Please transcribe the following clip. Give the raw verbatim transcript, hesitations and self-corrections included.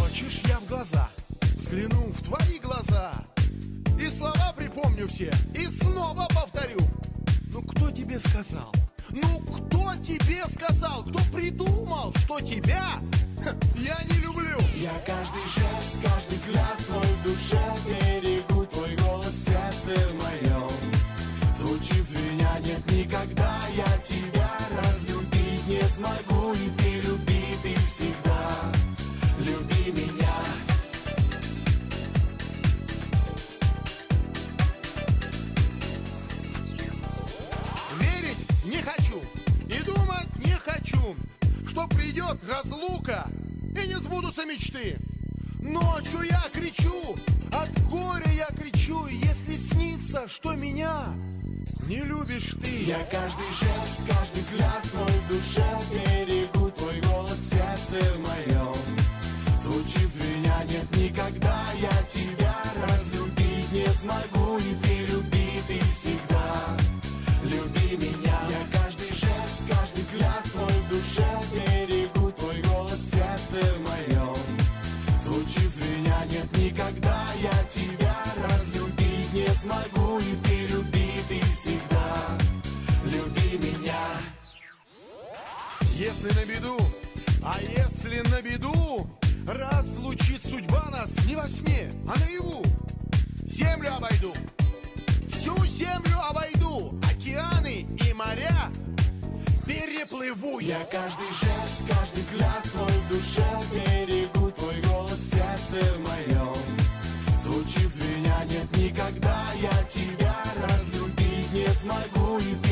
Хочешь, я в глаза взгляну, в твои глаза, и слова припомню все, и снова повторю. Ну кто тебе сказал? Ну кто тебе сказал? Кто придумал, что тебя я не люблю? Я каждый жест, каждый взгляд твой в душе берегу, твой голос в сердце моем звучит звеня, нет, никогда я тебя разлюбить не смогу. И ты люби, ты всегда люби меня. Верить не хочу и думать не хочу, что придет разлука и не сбудутся мечты. Ночью я кричу, от горя я кричу, если снится, что меня не любишь ты. Я каждый жест, каждый взгляд твой в душе берегу, твой голос в сердце моем звучит звеня, нет, никогда я тебя разлюбить не смогу. И ты люби, ты всегда люби меня. Я каждый жест, каждый взгляд твой в душе берегу, твой голос в сердце моем звучит звеня, нет, никогда я тебя разлюбить не смогу. И ты люби, ты всегда люби меня. Если на беду, а если на беду, разлучит судьба нас не во сне, а наяву. Землю обойду, всю землю обойду, океаны и моря переплыву. Я каждый жест, каждый взгляд твой в душе берегу, твой голос в сердце моем звучит звеня, нет, никогда я тебя разлюбить не смогу. И